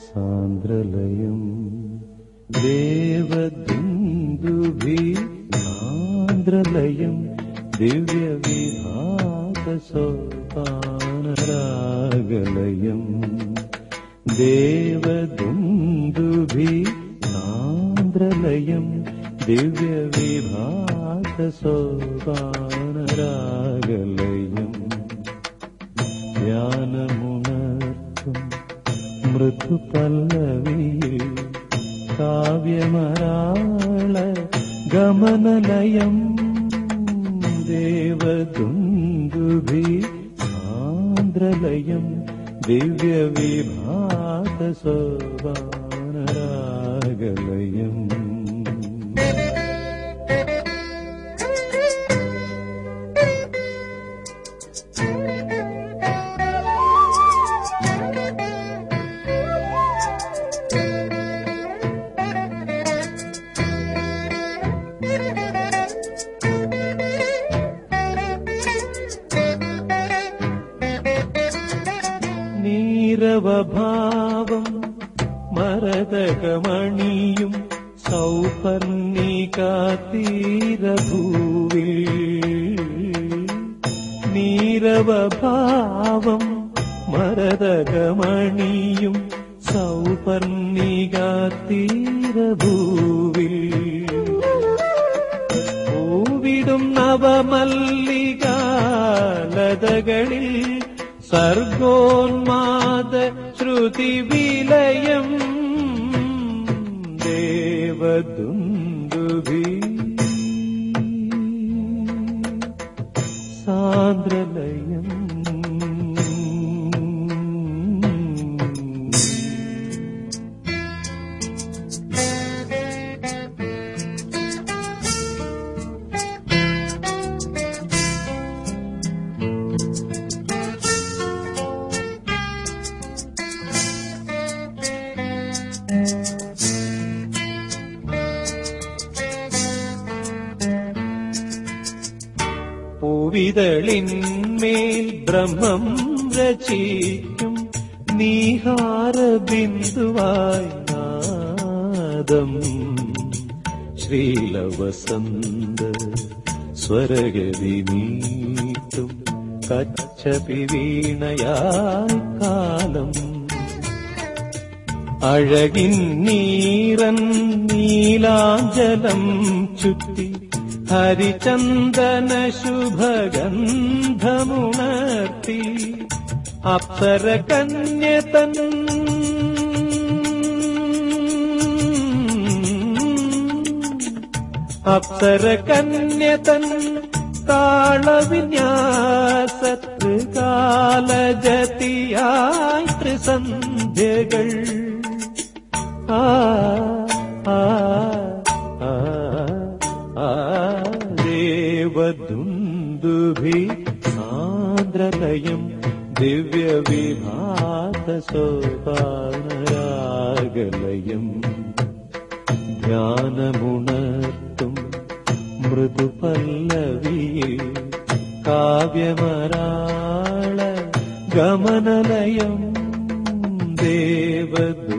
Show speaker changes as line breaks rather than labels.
സാന്ദ്രലയം ദേവദുന്ദുഭി സാന്ദ്രലയം ദിവ്യവിഭാതസോപാനരാഗലയം ദേവദുന്ദുഭി സാന്ദ്രലയം ദിവ്യവിഭാതസോപാനരാഗലയം ധ്യാനമുണർത്തും മൃദുപല്ലവിയിൽ കാവ്യമരാള ഗമനലയം ദേവദുന്ദുഭി സാന്ദ്രലയം ദിവ്യവിഭാതസോപാനരാഗലയം നീരവഭാവം മരതകമണിയും സൗപർണികാതീരഭൂവിൽ നീരവഭാവം മരതകമണിയും സൗപർണികാതീരഭൂവിൽ പൂവിടും നവമല്ലികാലതകളിൽ സർഗോന്മാദ ശ്രുതിവിലയം ദേവദുന്ദുഭി സാന്ദ്രലയം പൂവിതളിന്മേൽ ബ്രഹ്മം രചിക്കും നീഹാരബിന്ദുവായി നാദം ശ്രീലവസന്ത സ്വരഗതി നീട്ടും കച്ചപി വീണയായി കാലം അഴകിൻ നീറൻ നീലാഞ്ചലം ചുറ്റി ഹരിചന്ദന ശുഭഗന്ധമുണർത്തി അപ്സര കന്യതൻ താളവിന്യാസത്കാലജതിയായി ത്രിസന്ധ്യകൾ ദേവദുന്ദുഭി സാന്ദ്രലയം ദിവ്യവിഭാതസോപാനരാഗലയം ധ്യാനമുണർത്തും മൃദുപല്ലവിയിൽ കാവ്യമരാള ഗമനലയം ദേവദുന്ദുഭി